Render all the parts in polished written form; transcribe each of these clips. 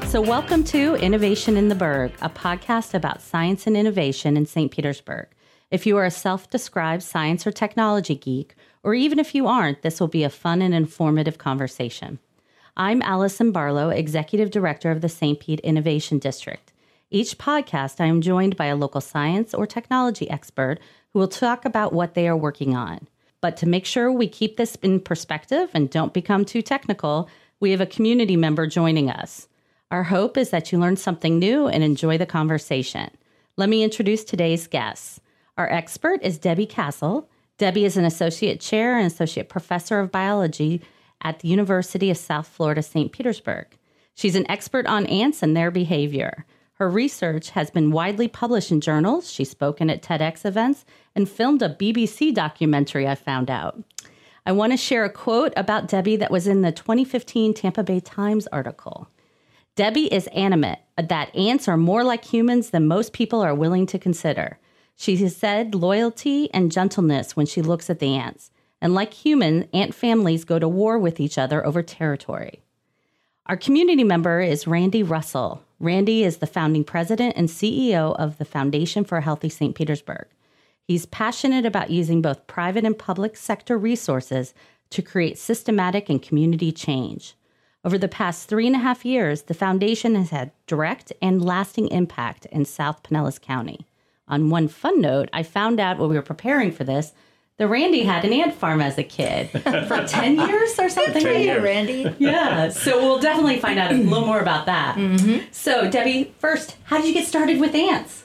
So welcome to Innovation in the Burgh, a podcast about science and innovation in St. Petersburg. If you are a self-described science or technology geek, or even if you aren't, this will be a fun and informative conversation. I'm Allison Barlow, Executive Director of the St. Pete Innovation District. Each podcast, I am joined by a local science or technology expert who will talk about what they are working on. But to make sure we keep this in perspective and don't become too technical, we have a community member joining us. Our hope is that you learn something new and enjoy the conversation. Let me introduce today's guests. Our expert is Debbie Castle. Debbie is an associate chair and associate professor of biology at the University of South Florida, St. Petersburg. She's an expert on ants and their behavior. Her research has been widely published in journals. She's spoken at TEDx events and filmed a BBC documentary, I found out. I want to share a quote about Debbie that was in the 2015 Tampa Bay Times article. Debbie is animate that ants are more like humans than most people are willing to consider. She has said loyalty and gentleness when she looks at the ants. And like humans, ant families go to war with each other over territory. Our community member is Randy Russell. Randy is the founding president and CEO of the Foundation for a Healthy St. Petersburg. He's passionate about using both private and public sector resources to create systematic and community change. Over the past 3.5 years, the foundation has had direct and lasting impact in South Pinellas County. On one fun note, I found out when we were preparing for this that Randy had an ant farm as a kid for 10 years or something. 10 years, Randy. Yeah, so we'll definitely find out a little more about that. Mm-hmm. So, Debbie, first, how did you get started with ants?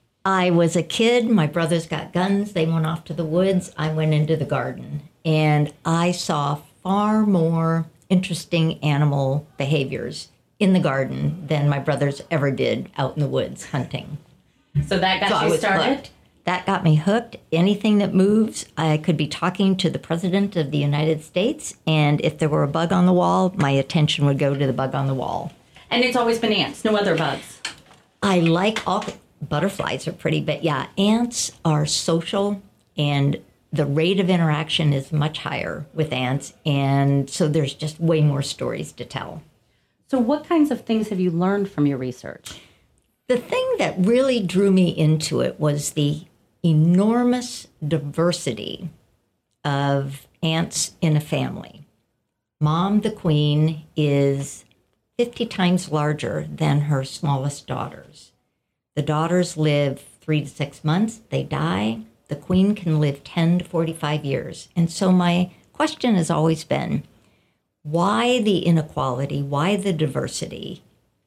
I was a kid. My brothers got guns. They went off to the woods. I went into the garden. And I saw far more interesting animal behaviors in the garden than my brothers ever did out in the woods hunting. So that got you started? Hooked. That got me hooked. Anything that moves, I could be talking to the President of the United States, and if there were a bug on the wall, my attention would go to the bug on the wall. And it's always been ants, no other bugs? I like all... Butterflies are pretty, but yeah, ants are social, and the rate of interaction is much higher with ants, and so there's just way more stories to tell. So what kinds of things have you learned from your research? The thing that really drew me into it was the enormous diversity of ants in a family. Mom, the queen, is 50 times larger than her smallest daughters. The daughters live 3 to 6 months, they die. The queen can live 10 to 45 years. And so my question has always been, why the inequality? Why the diversity?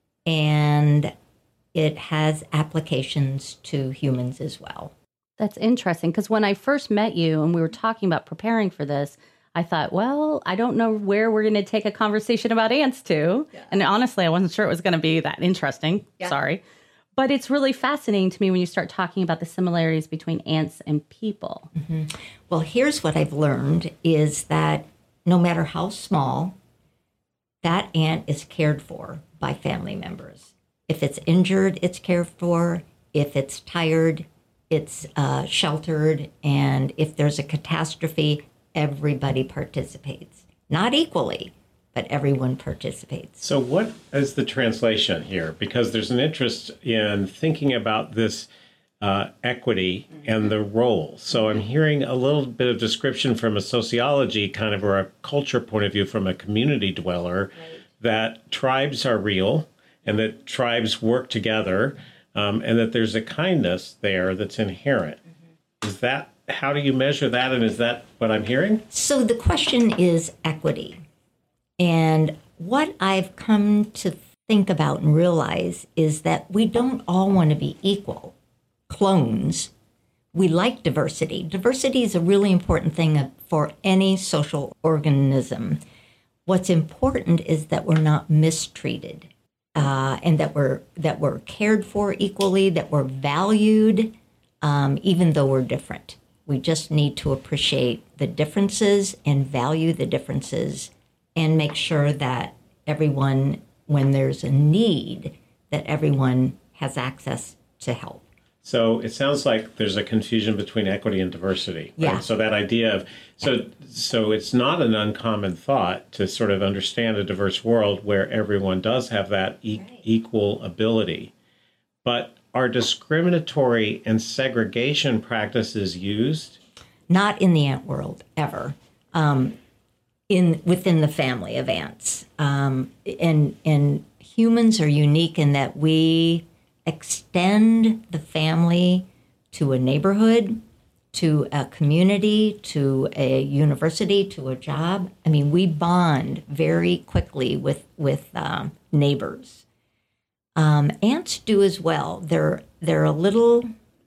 And it has applications to humans as well. That's interesting, because when I first met you and we were talking about preparing for this, I thought, well, I don't know where we're going to take a conversation about ants to. Yeah. And honestly, I wasn't sure it was going to be that interesting. Yeah. Sorry. But it's really fascinating to me when you start talking about the similarities between ants and people. Mm-hmm. Well, here's what I've learned is that no matter how small, that ant is cared for by family members. If it's injured, it's cared for. If it's tired, it's sheltered. And if there's a catastrophe, everybody participates. Not equally, but everyone participates. So what is the translation here? Because there's an interest in thinking about this equity and the role. So I'm hearing a little bit of description from a sociology kind of or a culture point of view from a community dweller, right, that tribes are real and that tribes work together and that there's a kindness there that's inherent. Mm-hmm. Is that, how do you measure that? And is that what I'm hearing? So the question is equity. And what I've come to think about and realize is that we don't all want to be equal clones. We like diversity. Diversity is a really important thing for any social organism. What's important is that we're not mistreated, and that we're cared for equally, that we're valued, even though we're different. We just need to appreciate the differences and value the differences, and make sure that everyone, when there's a need, that everyone has access to help. So it sounds like there's a confusion between equity and diversity. Yeah. Right? So that idea of so it's not an uncommon thought to sort of understand a diverse world where everyone does have that equal ability. But are discriminatory and segregation practices used? Not in the ant world ever. Within the family of ants, and humans are unique in that we extend the family to a neighborhood, to a community, to a university, to a job. I mean, we bond very quickly with neighbors. Ants do as well. They're a little.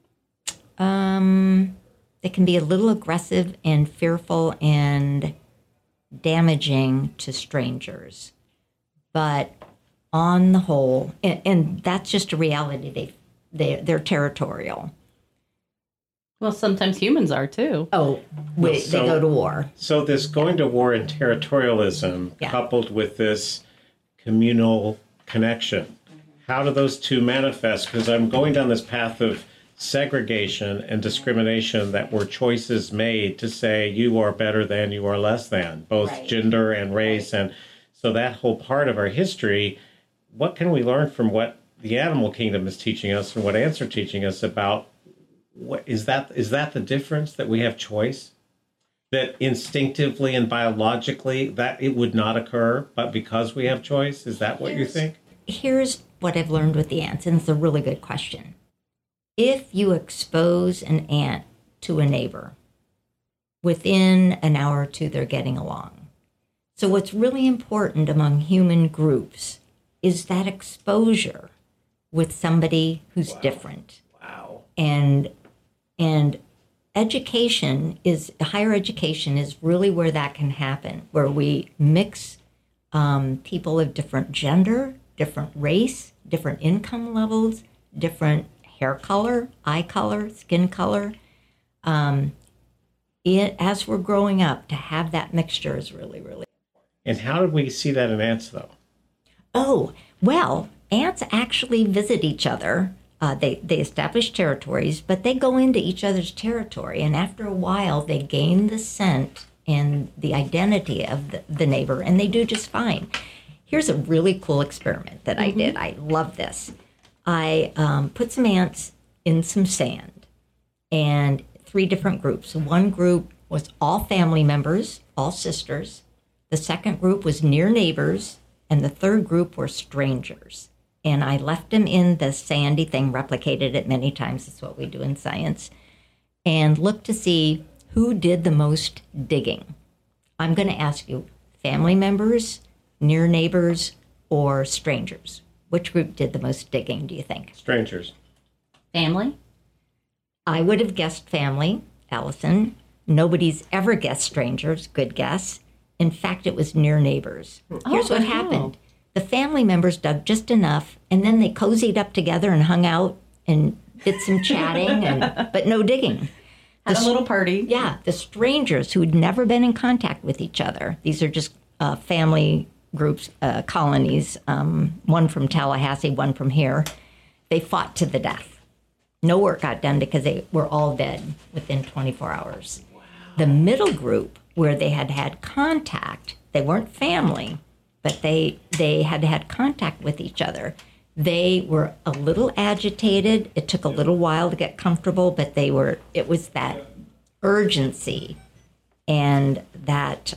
They can be a little aggressive and fearful and damaging to strangers, but on the whole, and that's just a reality. They're territorial. Well, sometimes humans are too. Oh, they go to war. So this going to war and territorialism coupled with this communal connection, how do those two manifest? Because I'm going down this path of segregation and discrimination that were choices made to say you are better than, you are less than, both gender and race. And so that whole part of our history, what can we learn from what the animal kingdom is teaching us and what ants are teaching us about what is that the difference, that we have choice? That instinctively and biologically that it would not occur, but because we have choice? Is that what you think? Here's what I've learned with the ants, and it's a really good question. If you expose an ant to a neighbor, within an hour or two, they're getting along. So what's really important among human groups is that exposure with somebody who's different. Wow. And education higher education is really where that can happen, where we mix people of different gender, different race, different income levels, different hair color, eye color, skin color. As we're growing up, to have that mixture is really, really important. And how did we see that in ants, though? Oh, well, ants actually visit each other. They establish territories, but they go into each other's territory. And after a while, they gain the scent and the identity of the neighbor, and they do just fine. Here's a really cool experiment that I did. I love this. I put some ants in some sand, and 3 different groups. One group was all family members, all sisters. The second group was near neighbors, and the third group were strangers. And I left them in the sandy thing, replicated it many times. That's what we do in science, and looked to see who did the most digging. I'm going to ask you, family members, near neighbors, or strangers? Which group did the most digging, do you think? Strangers. Family? I would have guessed family, Allison. Nobody's ever guessed strangers. Good guess. In fact, it was near neighbors. Here's what happened. The family members dug just enough, and then they cozied up together and hung out and did some chatting, but no digging. Had a little party. Yeah, the strangers who'd never been in contact with each other. These are just family groups, colonies, one from Tallahassee, one from here. They fought to the death. No work got done because they were all dead within 24 hours. Wow. The middle group, where they had had contact, they weren't family, but they had had contact with each other. They were a little agitated. It took a little while to get comfortable, but it was that urgency and that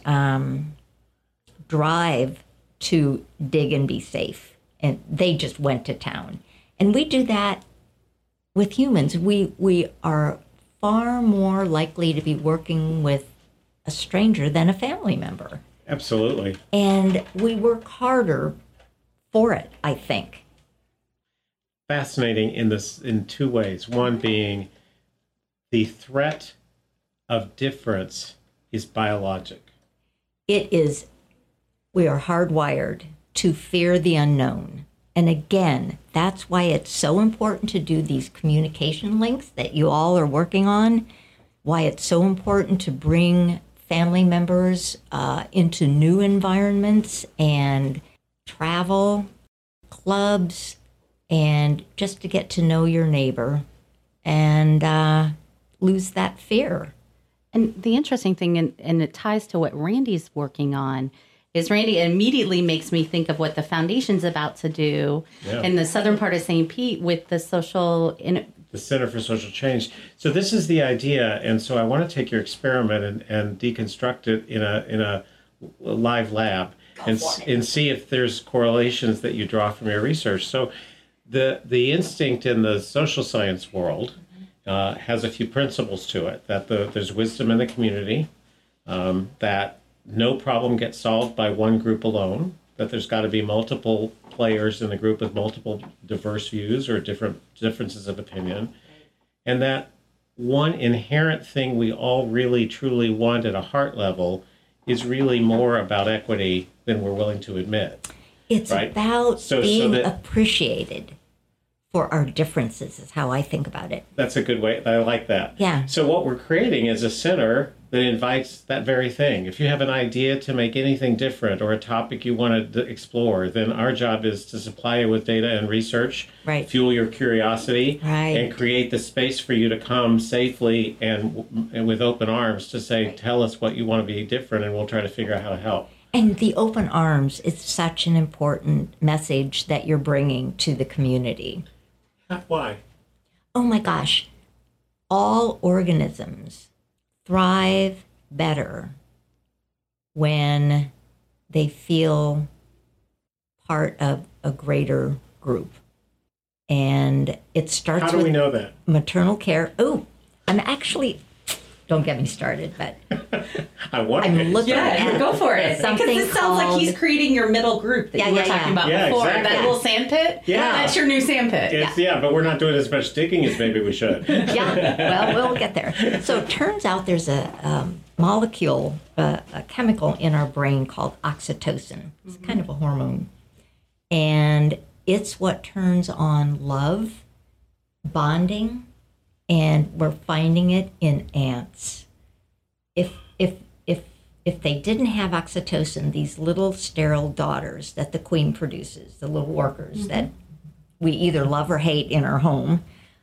drive to dig and be safe. And they just went to town. And we do that with humans. We are far more likely to be working with a stranger than a family member. Absolutely. And we work harder for it, I think. Fascinating in 2 ways. One being the threat of difference is biologic. It is. We are hardwired to fear the unknown. And again, that's why it's so important to do these communication links that you all are working on, why it's so important to bring family members into new environments and travel, clubs, and just to get to know your neighbor and lose that fear. And the interesting thing, and it ties to what Randy's working on, is Randy immediately makes me think of what the foundation's about to do in the southern part of St. Pete with the the Center for Social Change. So this is the idea, and so I want to take your experiment and deconstruct it in a live lab and see if there's correlations that you draw from your research. So the instinct in the social science world has a few principles to it, that there's wisdom in the community, that no problem gets solved by one group alone, that there's got to be multiple players in the group with multiple diverse views or differences of opinion, and that one inherent thing we all really truly want at a heart level is really more about equity than we're willing to admit. It's right? about being appreciated for our differences is how I think about it. That's a good way. I like that. Yeah. So what we're creating is a center that invites that very thing. If you have an idea to make anything different or a topic you want to explore, then our job is to supply you with data and research, fuel your curiosity, and create the space for you to come safely and with open arms to say, tell us what you want to be different, and we'll try to figure out how to help. And the open arms is such an important message that you're bringing to the community. Why? Oh my gosh. All organisms thrive better when they feel part of a greater group. And it starts with... How do we know that? Maternal care. Oh, I'm actually... Don't get me started, but I'm looking at go for it. Because this sounds like he's creating your middle group that you were talking about before. Exactly. That little sandpit? Yeah. That's your new sandpit. But we're not doing as much digging as maybe we should. Well, we'll get there. So it turns out there's a molecule, a chemical in our brain called oxytocin. It's kind of a hormone. And it's what turns on love, bonding, and we're finding it in ants. If they didn't have oxytocin, these little sterile daughters that the queen produces, the little workers that we either love or hate in our home,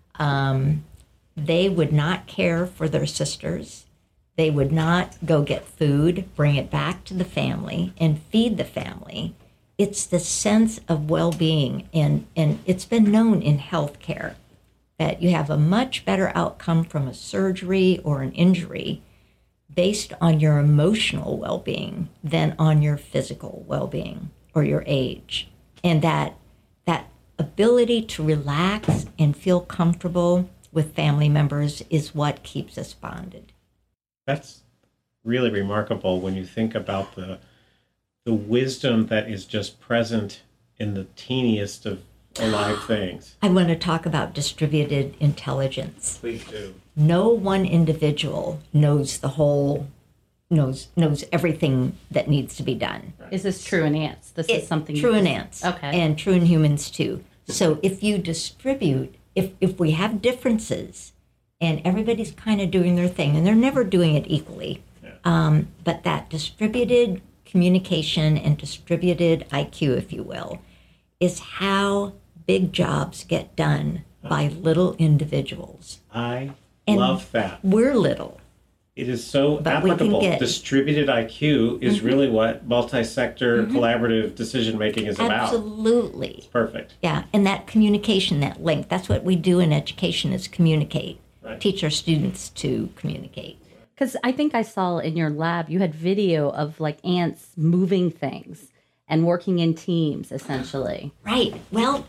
they would not care for their sisters. They would not go get food, bring it back to the family, and feed the family. It's the sense of well-being, and it's been known in healthcare that you have a much better outcome from a surgery or an injury based on your emotional well-being than on your physical well-being or your age. And that ability to relax and feel comfortable with family members is what keeps us bonded. That's really remarkable when you think about the wisdom that is just present in the teeniest of alive things. I want to talk about distributed intelligence. Please do. No one individual knows the whole, knows everything that needs to be done. Is this true in ants? This is something true in ants. Okay. And true in humans too. So if you distribute, if we have differences and everybody's kind of doing their thing, and they're never doing it equally, but that distributed communication and distributed IQ, if you will, is how big jobs get done by little individuals. I love that. We're little. It is so applicable. Distributed IQ is really what multi-sector collaborative decision-making is about. Absolutely. It's perfect. Yeah, and that communication, that link, that's what we do in education is communicate. Right. Teach our students to communicate. Because I think I saw in your lab, you had video of like ants moving things and working in teams, essentially. Right. Well,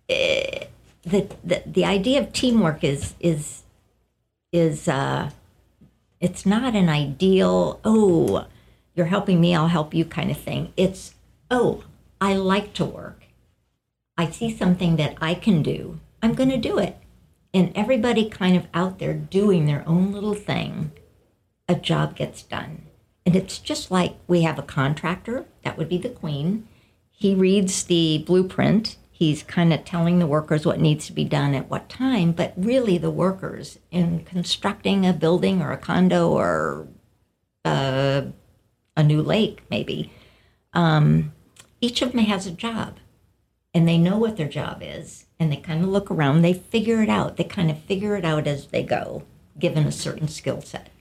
the idea of teamwork is it's not an ideal, oh, you're helping me, I'll help you kind of thing. It's, oh, I like to work. I see something that I can do. I'm going to do it. And everybody kind of out there doing their own little thing, a job gets done. And it's just like we have a contractor, that would be the queen. He reads the blueprint. He's kind of telling the workers what needs to be done at what time, but really the workers in constructing a building or a condo or a new lake, maybe, each of them has a job. and they know what their job is, and they kind of look around, they figure it out. They kind of figure it out as they go, given a certain skill set.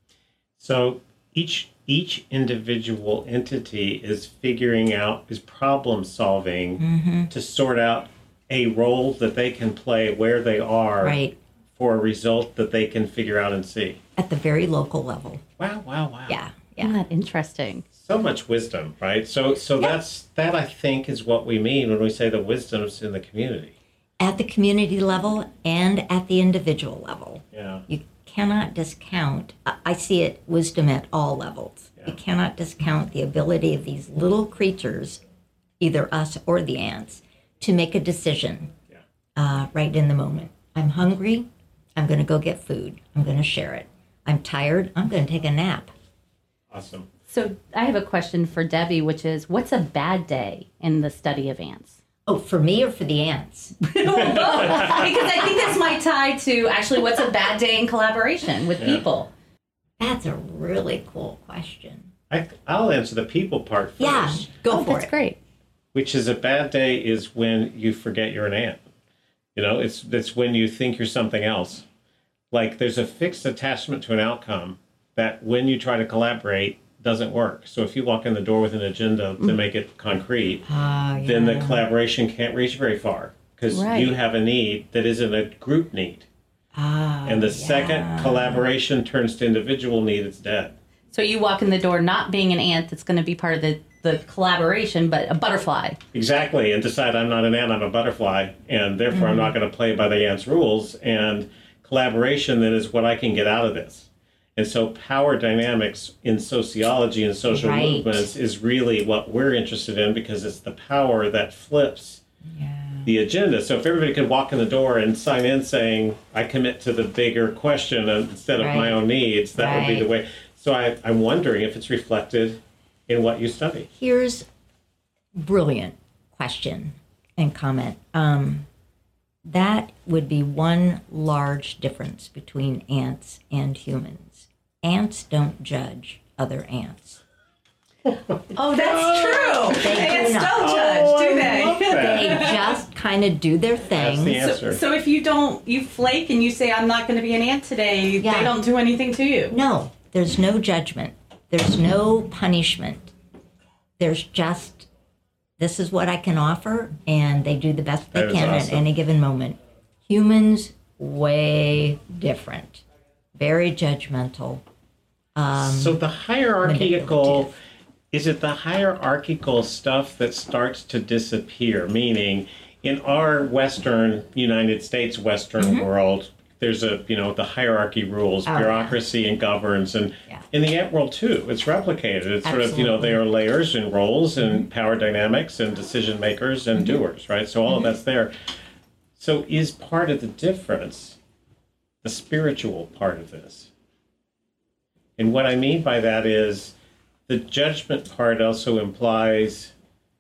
So each individual entity is figuring out, is problem solving to sort out a role that they can play where they are Right. for a result that they can figure out and see. At the very local level. Wow, wow, wow. Yeah. Isn't Yeah. that interesting? So much wisdom, right? So that I think is what we mean when we say the wisdom's in the community. At the community level and at the individual level. Yeah. You cannot discount, I see it, wisdom at all levels. Yeah. You cannot discount the ability of these little creatures, either us or the ants, to make a decision right in the moment. I'm hungry, I'm going to go get food. I'm going to share it. I'm tired, I'm going to take a nap. Awesome. So I have a question for Debbie, which is, what's a bad day in the study of ants? Oh, for me or for the ants? Because I think this might tie to actually what's a bad day in collaboration with people. That's a really cool question. I'll answer the people part first. Yeah, go for That's it. great. Which is a bad day is when you forget you're an ant. You know, it's when you think you're something else. Like there's a fixed attachment to an outcome that when you try to collaborate doesn't work. So if you walk in the door with an agenda to make it concrete, then the collaboration can't reach very far because Right. you have a need that isn't a group need. And the second collaboration turns to individual need, it's dead. So you walk in the door not being an ant that's going to be part of the collaboration, but a butterfly. Exactly, and decide I'm not an ant, I'm a butterfly, and therefore I'm not going to play by the ant's rules. And collaboration then is what I can get out of this. And so power dynamics in sociology and social Right. movements is really what we're interested in because it's the power that flips the agenda. So if everybody could walk in the door and sign in saying, I commit to the bigger question instead of my Right. own needs, that would be the Right. way. So I'm wondering if it's reflected in what you study. Here's brilliant question and comment. That would be one large difference between ants and humans. Ants don't judge other ants. Oh, that's true. They do Ants not. don't judge, do they? They just kind of do their That's the thing. answer. So if you flake and you say, I'm not going to be an ant today, Yeah. they don't do anything to you. No, there's no judgment. There's no punishment. There's just, this is what I can offer, and they do the best they That is can awesome. at any given moment. Humans, way different. Very judgmental. So the hierarchical, manipulative. is it the hierarchical stuff that starts to disappear? Meaning, in our Western, United States Western world, there's the hierarchy rules, Oh, yeah. bureaucracy and governs, and Yeah. in the ant world too, it's replicated. It's sort of, Absolutely. there are layers and roles and power dynamics and decision makers and doers, right? So all of that's there. So is part of the difference the spiritual part of this? And what I mean by that is the judgment part also implies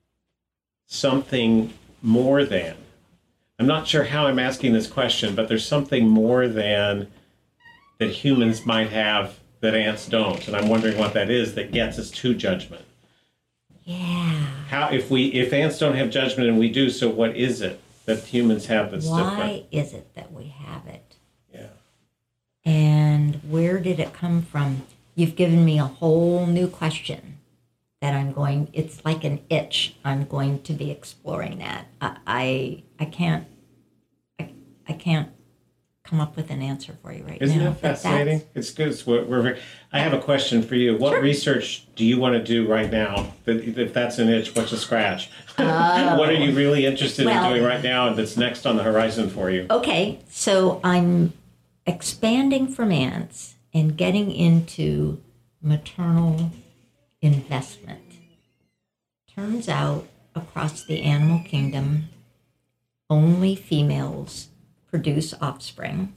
something more than. I'm not sure how I'm asking this question, but there's something more than that humans might have that ants don't. And I'm wondering what that is that gets us to judgment. Yeah. How if ants don't have judgment and we do, so what is it that humans have that's different? Why is it that we have it? Yeah. And where did it come from? You've given me a whole new question that it's like an itch. I'm going to be exploring that. I can't come up with an answer for you right Isn't now. that fascinating? It's good. I have a question for you. What research do you want to do right now? If that's an itch, what's a scratch? What are you really interested in Well- doing right now and that's next on the horizon for you? Okay, so I'm expanding from ants and getting into maternal investment. Turns out across the animal kingdom, only females produce offspring.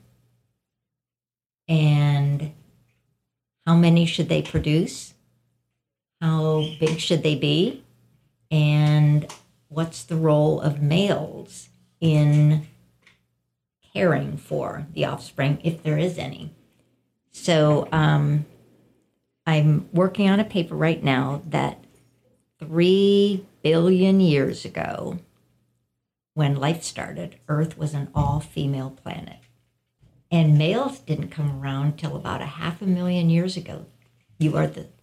And how many should they produce? How big should they be? And what's the role of males in caring for the offspring, if there is any? So I'm working on a paper right now that 3 billion years ago, when life started, Earth was an all-female planet. And males didn't come around till about 500,000 years ago. You are the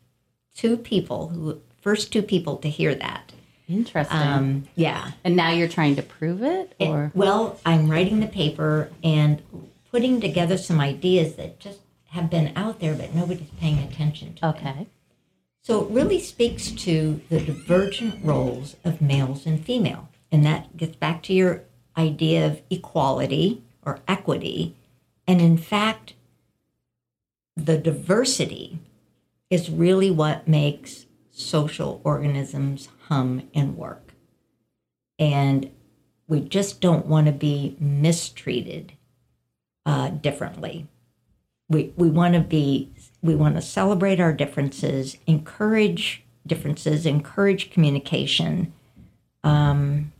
first two people to hear that. Interesting. Yeah. And now you're trying to prove it? Or? Well, I'm writing the paper and putting together some ideas that just have been out there, but nobody's paying attention to them. Okay. So it really speaks to the divergent roles of males and female. And that gets back to your idea of equality or equity. And in fact, the diversity is really what makes social organisms hum and work. And we just don't want to be mistreated differently. We want to celebrate our differences, encourage differences, encourage communication, and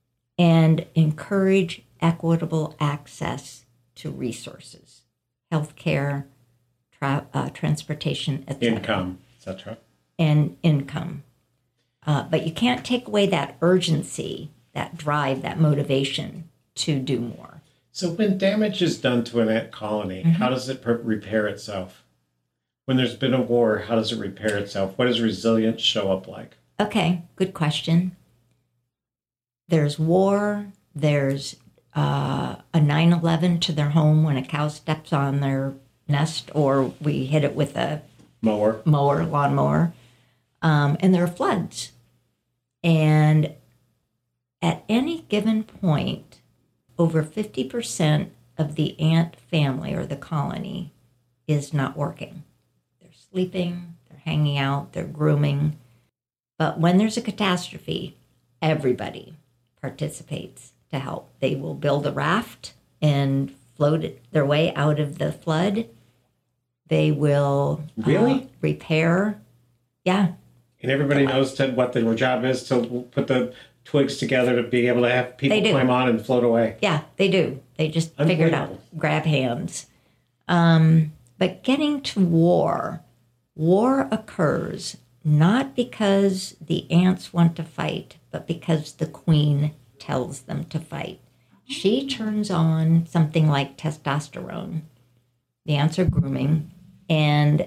encourage equitable access to resources, healthcare, transportation, etc. Income, etc. And income. But you can't take away that urgency, that drive, that motivation to do more. So when damage is done to an ant colony, how does it repair itself? When there's been a war, how does it repair itself? What does resilience show up like? Okay, good question. There's war, there's a 9/11 to their home when a cow steps on their nest, or we hit it with a lawnmower, and there are floods. And at any given point, over 50% of the ant family or the colony is not working. They're sleeping, they're hanging out, they're grooming. But when there's a catastrophe, everybody participates to help. They will build a raft and float their way out of the flood. They will repair. Yeah. And everybody knows what their job is to put the twigs together to be able to have people climb on and float away. Yeah, they do. They just figure it out. Grab hands. But getting to war occurs not because the ants want to fight, but because the queen tells them to fight. She turns on something like testosterone. The ants are grooming, and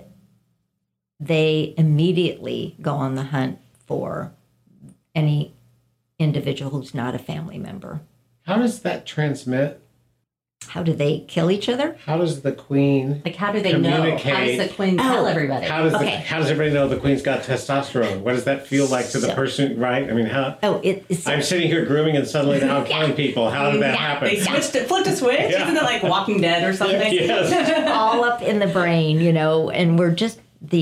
they immediately go on the hunt for any individual who's not a family member. How does that transmit? How do they kill each other? How does the queen how do they know? How does the queen tell everybody? How does everybody know the queen's got testosterone? What does that feel like to the person, right? I mean, how? I'm sitting here grooming and suddenly now I'm killing people. How did that happen? They flipped a switch? Yeah. Isn't it like Walking Dead or something? Yes. All up in the brain, and we're just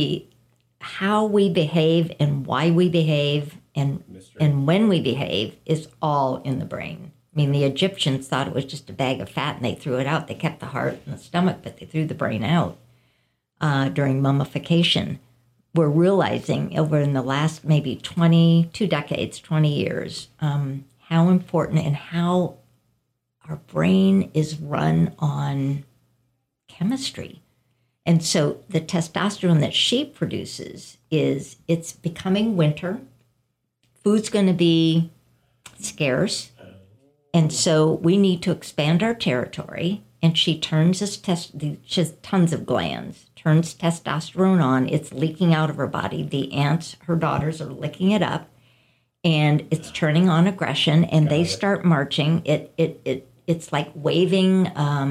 how we behave and why we behave and when we behave is all in the brain. I mean, the Egyptians thought it was just a bag of fat and they threw it out. They kept the heart and the stomach, but they threw the brain out during mummification. We're realizing over in the last maybe 20 years, how important and how our brain is run on chemistry. And so the testosterone that she produces it's becoming winter. Food's going to be scarce. And so we need to expand our territory. And she turns she has tons of glands, turns testosterone on. It's leaking out of her body. The ants, her daughters, are licking it up. And it's turning on aggression. And they start marching. It's like waving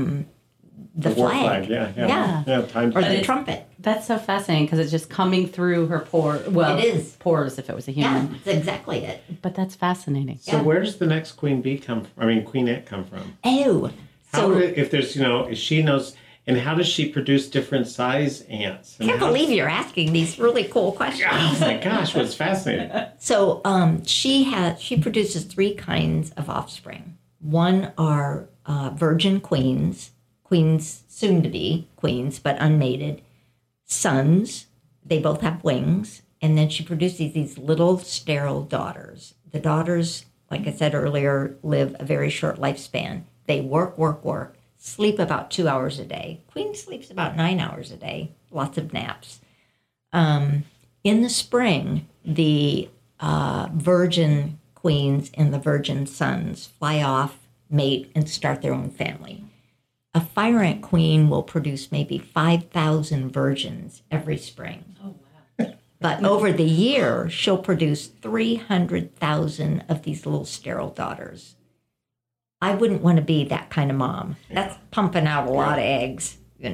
the flag. Yeah. Or the trumpet. That's so fascinating because it's just coming through her pores. Well, it is. Pores if it was a human. Yeah, that's exactly it. But that's fascinating. So where does the next queen bee queen ant come from? Oh. If there's, if she knows, and how does she produce different size ants? I can't believe you're asking these really cool questions. Oh my gosh, what's fascinating. So she produces 3 kinds of offspring. One are virgin queens, soon to be queens, but unmated. Sons, they both have wings, and then she produces these little sterile daughters. The daughters, like I said earlier, live a very short lifespan. They work, sleep about 2 hours a day. Queen sleeps about 9 hours a day, lots of naps. In the spring, the virgin queens and the virgin sons fly off, mate, and start their own family. A fire ant queen will produce maybe 5,000 virgins every spring. Oh, wow. But over the year, she'll produce 300,000 of these little sterile daughters. I wouldn't want to be that kind of mom. That's pumping out a lot of eggs, and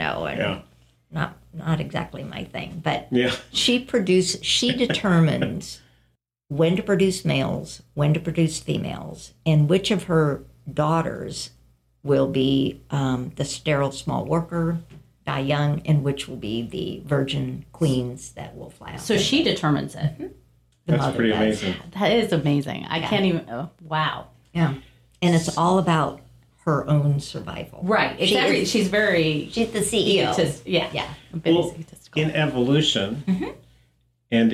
not exactly my thing. But she determines when to produce males, when to produce females, and which of her daughters will be the sterile small worker, die young, and which will be the virgin queens that will fly out. So she determines it. The That's mother pretty does. amazing. That is amazing. I can't even, wow. Yeah. And it's all about her own survival. Right. She's She's the CEO. A bit Well, egotistical. in evolution and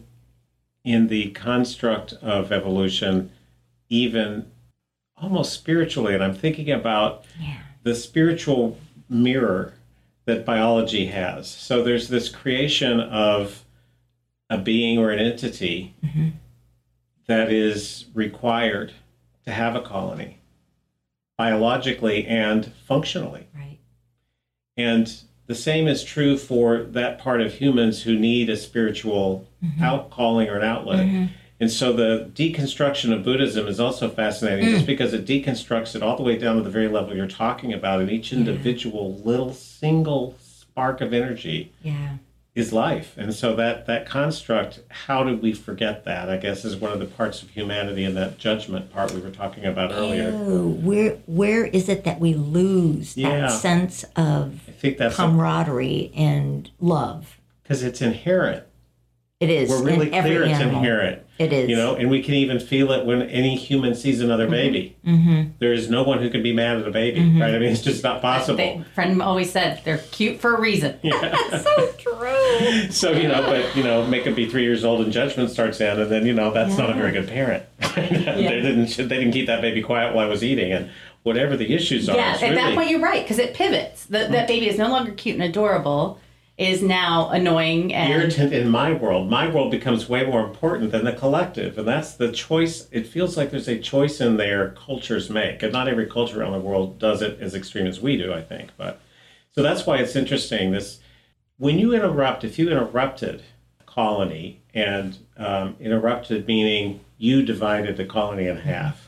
in the construct of evolution, even almost spiritually, and I'm thinking about the spiritual mirror that biology has. So there's this creation of a being or an entity that is required to have a colony, biologically and functionally. Right. And the same is true for that part of humans who need a spiritual outcalling or an outlet. And so the deconstruction of Buddhism is also fascinating just because it deconstructs it all the way down to the very level you're talking about. And each individual little single spark of energy is life. And so that construct, how did we forget that, I guess, is one of the parts of humanity in that judgment part we were talking about earlier. Oh, where is it that we lose that sense of I think that's camaraderie and love? because it's inherent. It is. We're really in every clear it's animal. inherent. It is. You know, and we can even feel it when any human sees another baby. There is no one who can be mad at a baby, right? I mean, it's just not possible. Friend always said they're cute for a reason. So true. So, but, make them be 3 years old and judgment starts in, and then, that's not a very good parent. They didn't keep that baby quiet while I was eating, and whatever the issues are. Yeah, it's at really, that point you're right, because it pivots. That baby is no longer cute and adorable, is now annoying and irritant in my world. My world becomes way more important than the collective, and that's the choice. It feels like there's a choice in there cultures make, and not every culture around the world does it as extreme as we do, I think. But so that's why it's interesting. If you interrupted a colony, and interrupted meaning you divided the colony in half,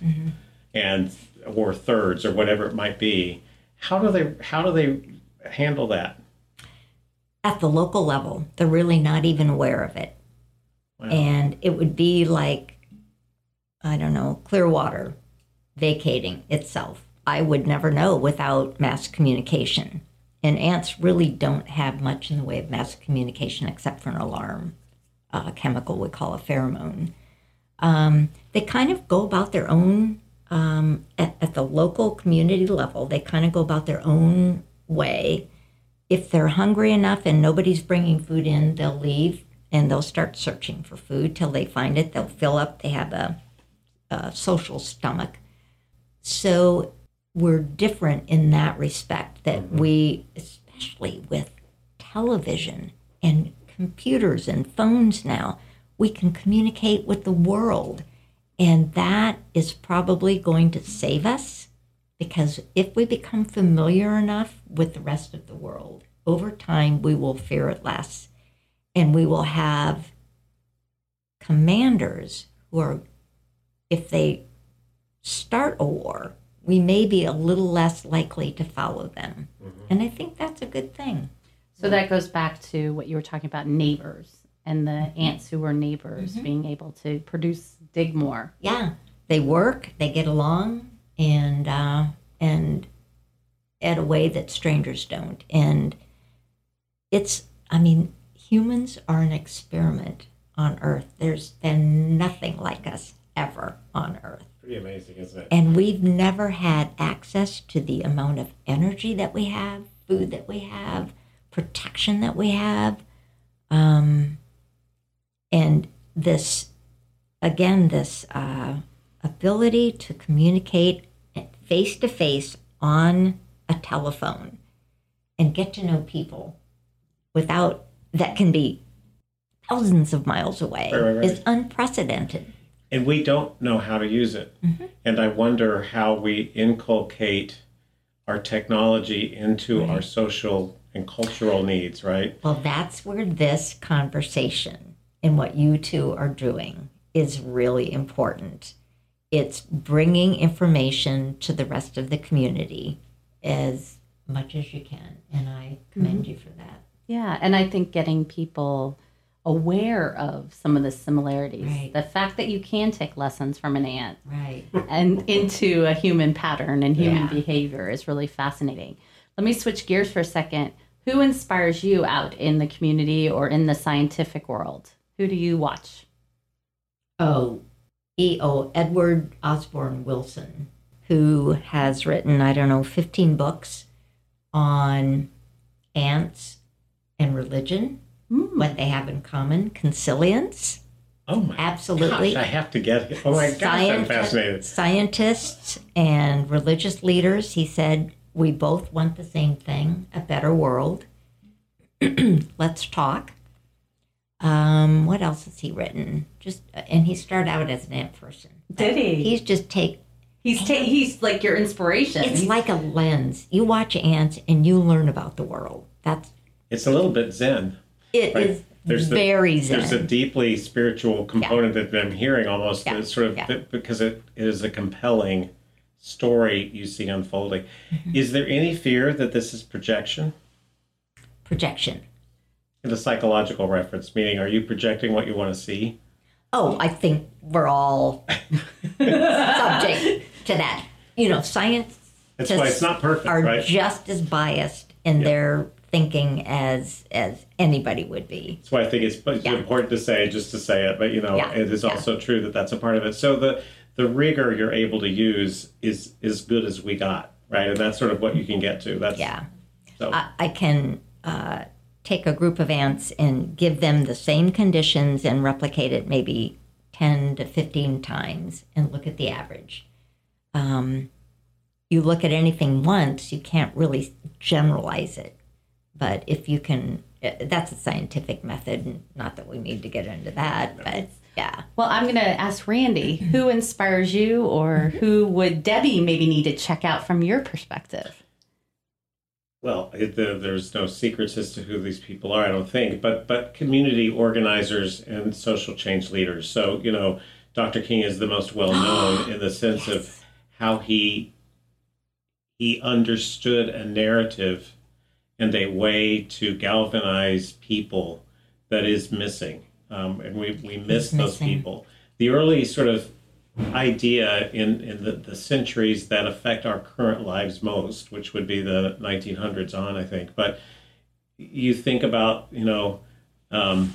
or thirds or whatever it might be, how do they handle that? At the local level, they're really not even aware of it. Wow. And it would be like, I don't know, Clearwater vacating itself. I would never know without mass communication. And ants really don't have much in the way of mass communication except for an alarm, chemical we call a pheromone. They kind of go about their own, at the local community level, they kind of go about their own way. If they're hungry enough and nobody's bringing food in, they'll leave and they'll start searching for food till they find it. They'll fill up. They have a social stomach. So we're different in that respect, that we, especially with television and computers and phones now, we can communicate with the world. And that is probably going to save us. Because if we become familiar enough with the rest of the world, over time we will fear it less. And we will have commanders who are, if they start a war, we may be a little less likely to follow them. And I think that's a good thing. So that goes back to what you were talking about, neighbors, and the ants who were neighbors being able to dig more. Yeah, they work, they get along, and at a way that strangers don't. And humans are an experiment on Earth. There's been nothing like us ever on Earth. Pretty amazing, isn't it? And we've never had access to the amount of energy that we have, food that we have, protection that we have. And this ability to communicate face-to-face on a telephone and get to know people that can be thousands of miles away Right. is unprecedented. And we don't know how to use it. And I wonder how we inculcate our technology into our social and cultural needs, right? Well, that's where this conversation and what you two are doing is really important. It's bringing information to the rest of the community as much as you can. And I commend you for that. Yeah, and I think getting people aware of some of the similarities. Right. The fact that you can take lessons from an ant Right. and into a human pattern and human Yeah. behavior is really fascinating. Let me switch gears for a second. Who inspires you out in the community or in the scientific world? Who do you watch? Oh, Edward Osborne Wilson, who has written, 15 books on ants and religion, what they have in common, consilience. Oh my Absolutely. gosh, I have to get it. Oh my gosh, I'm fascinated. Scientists and religious leaders, he said, we both want the same thing, a better world. Let's talk. What else has he written? And he started out as an ant person. Did he? He's just He's like your inspiration. It's like a lens. You watch ants and you learn about the world. It's a little bit Zen. It Right. is There's very zen. There's a deeply spiritual component that I'm hearing almost Yeah. it's sort of because it is a compelling story you see unfolding. Is there any fear that this is projection? Projection. The psychological reference, meaning are you projecting what you want to see? Oh, I think we're all subject to that. Science That's why it's not perfect, are right? just as biased in their thinking as anybody would be. That's why I think it's important to say, just to say it, but it is also true that that's a part of it. So the rigor you're able to use is as good as we got, right? And that's sort of what you can get to. That's So I can take a group of ants and give them the same conditions and replicate it maybe 10 to 15 times and look at the average. You look at anything once, you can't really generalize it. But if you can, that's a scientific method, and not that we need to get into that, but yeah. Well, I'm going to ask Randy, who inspires you or who would Debbie maybe need to check out from your perspective? Well, there's no secrets as to who these people are, I don't think, but community organizers and social change leaders. So, Dr. King is the most well-known in the sense of how he understood a narrative and a way to galvanize people that is missing. And we miss those people. The early sort of idea in the centuries that affect our current lives most, which would be the 1900s on, I think. But you think about, Saul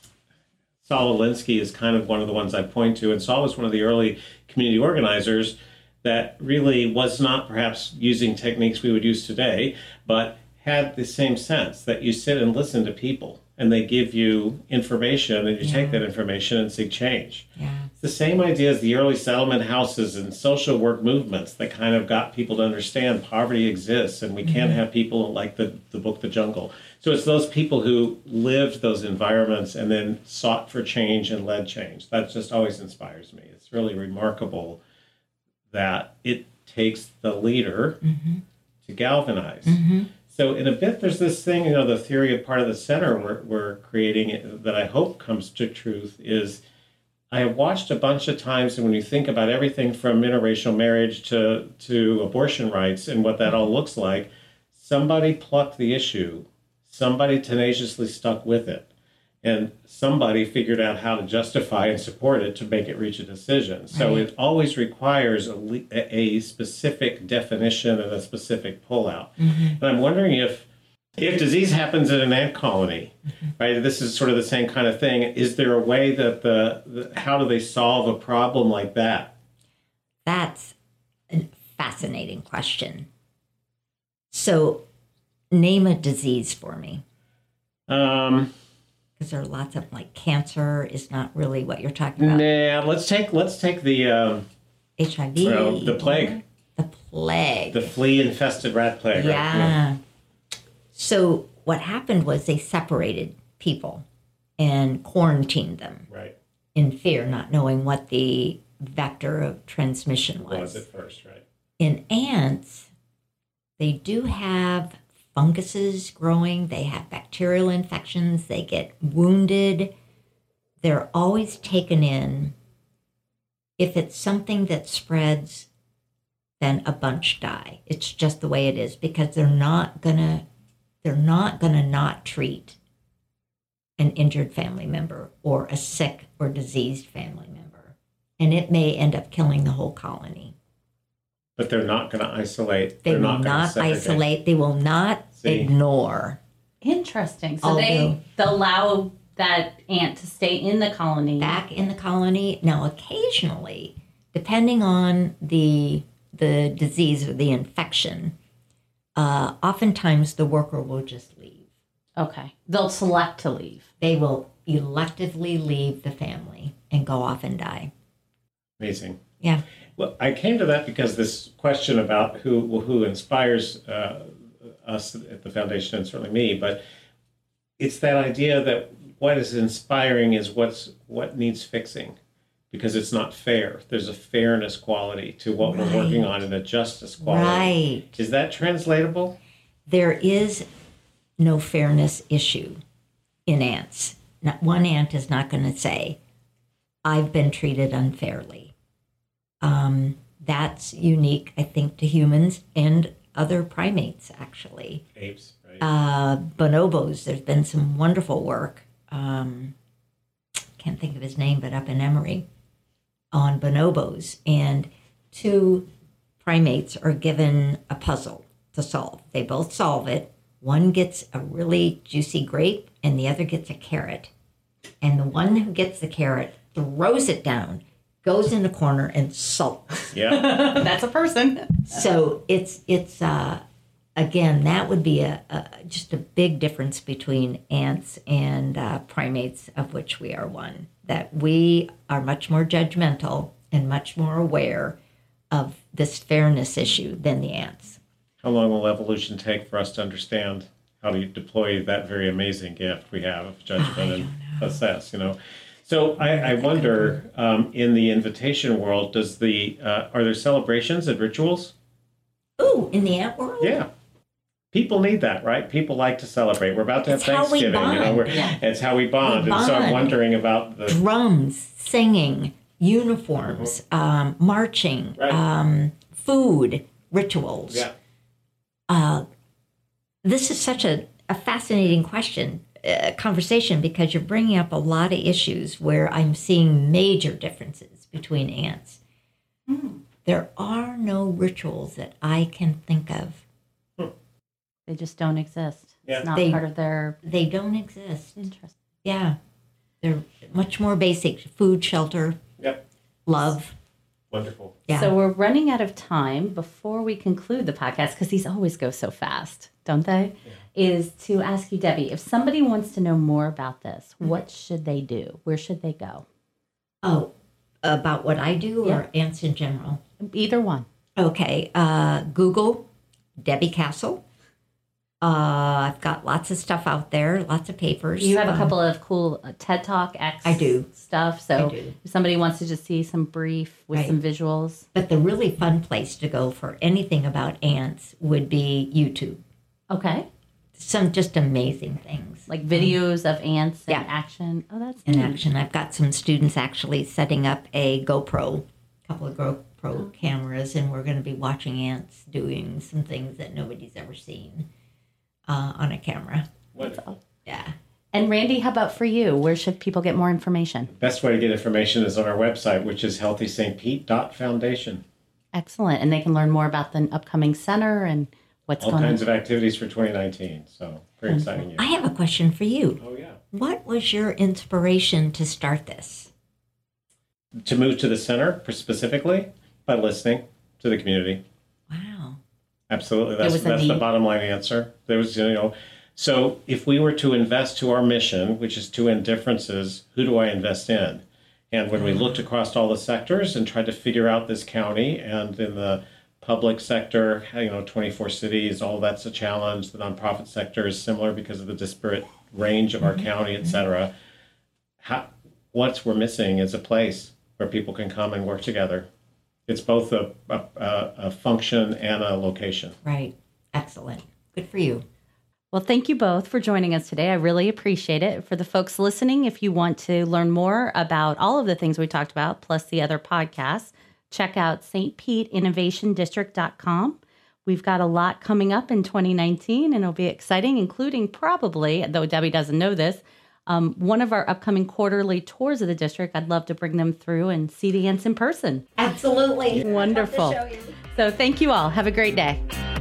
Alinsky is kind of one of the ones I point to. And Saul was one of the early community organizers that really was not perhaps using techniques we would use today, but had the same sense that you sit and listen to people and they give you information and you take that information and seek change. Yeah. It's the same idea as the early settlement houses and social work movements that kind of got people to understand poverty exists and we can't have people like the book The Jungle. So it's those people who lived those environments and then sought for change and led change. That just always inspires me. It's really remarkable that it takes the leader to galvanize. So in a bit, there's this thing, the theory of part of the center we're creating that I hope comes to truth is I have watched a bunch of times, and when you think about everything from interracial marriage to abortion rights and what that all looks like, somebody plucked the issue, somebody tenaciously stuck with it, and somebody figured out how to justify and support it to make it reach a decision. So it always requires a specific definition and a specific pullout. And I'm wondering if disease happens in an ant colony, right? This is sort of the same kind of thing. Is there a way that how do they solve a problem like that? That's a fascinating question. So name a disease for me. Because there are lots of cancer is not really what you're talking about. Nah, let's take the HIV. the plague. The plague. The flea-infested rat plague. Yeah. Right? So what happened was they separated people and quarantined them. Right. in fear, not knowing what the vector of transmission Was at first, right? In ants, they do have funguses growing, they have bacterial infections, they get wounded. They're always taken in. If it's something that spreads, then a bunch die. It's just the way it is because they're not gonna not treat an injured family member or a sick or diseased family member. And it may end up killing the whole colony. But they're not going to isolate. They They're will not isolate. They will not ignore. Interesting. So Although, they allow that ant to stay in the colony. Back in the colony. Now, occasionally, depending on the disease or the infection, oftentimes the worker will just leave. Okay. They'll select to leave. They will electively leave the family and go off and die. Amazing. Yeah. Well, I came to that because this question about who inspires us at the foundation, and certainly me, but it's that idea that what is inspiring is what needs fixing, because it's not fair. There's a fairness quality to what we're working on and a justice quality. Right. Is that translatable? There is no fairness issue in ants. Not one ant is not going to say, I've been treated unfairly. That's unique, I think, to humans and other primates, actually. Apes, right? Bonobos, there's been some wonderful work. Can't think of his name, but up in Emory, on bonobos. And two primates are given a puzzle to solve. They both solve it. One gets a really juicy grape, and the other gets a carrot. And the one who gets the carrot throws it down, goes in the corner and sulks. Yeah. That's a person. So it's again, that would be just a big difference between ants and primates, of which we are one. That we are much more judgmental and much more aware of this fairness issue than the ants. How long will evolution take for us to understand how to deploy that very amazing gift we have of judgment and assess, So I wonder, in the invitation world, are there celebrations and rituals? Ooh, in the ant world? Yeah. People need that, right? People like to celebrate. We're about to have It's how we Thanksgiving. bond. It's how we bond. We And so I'm bond. wondering about the Drums, singing, uniforms, marching, Right. food, rituals. Yeah. This is such a fascinating conversation, because you're bringing up a lot of issues where I'm seeing major differences between ants. There are no rituals that I can think of. They just don't exist. Yeah. It's not They- part of their They don't exist. interest. Yeah. They're much more basic. Food, shelter, Yep. love. Wonderful. Yeah. So we're running out of time before we conclude the podcast, because these always go so fast, don't they? Yeah. Is to ask you, Debbie, if somebody wants to know more about this, what should they do? Where should they go? Oh, about what I do or ants in general? Either one. Okay. Google Debbie Castle. I've got lots of stuff out there, lots of papers. You have a couple of cool TED Talk X I do. stuff. So I do. if somebody wants to just see some brief with Right. some visuals. But the really fun place to go for anything about ants would be YouTube. Okay. Some just amazing things. Like videos of ants in Yeah. action. Oh, that's In neat. action. I've got some students actually setting up a couple of GoPro cameras, and we're going to be watching ants doing some things that nobody's ever seen on a camera. Wonderful. Yeah. And Randy, how about for you? Where should people get more information? Best way to get information is on our website, which is healthystpete.foundation. Excellent. And they can learn more about the upcoming center and what's All going kinds on. of activities for 2019. So very exciting year. I have a question for you. Oh, yeah. What was your inspiration to start this? To move to the center specifically by listening to the community. Wow. Absolutely. There was a That's the need. bottom line answer. There was, so if we were to invest to our mission, which is to end differences, who do I invest in? And when we looked across all the sectors and tried to figure out this county, and in the public sector, 24 cities, all that's a challenge. The nonprofit sector is similar because of the disparate range of our county, et cetera. what we're missing is a place where people can come and work together. It's both a function and a location. Right. Excellent. Good for you. Well, thank you both for joining us today. I really appreciate it. For the folks listening, if you want to learn more about all of the things we talked about, plus the other podcasts, check out stpeteinnovationdistrict.com. We've got a lot coming up in 2019, and it'll be exciting, including probably, though Debbie doesn't know this, one of our upcoming quarterly tours of the district. I'd love to bring them through and see the ants in person. Absolutely. Wonderful. So thank you all. Have a great day.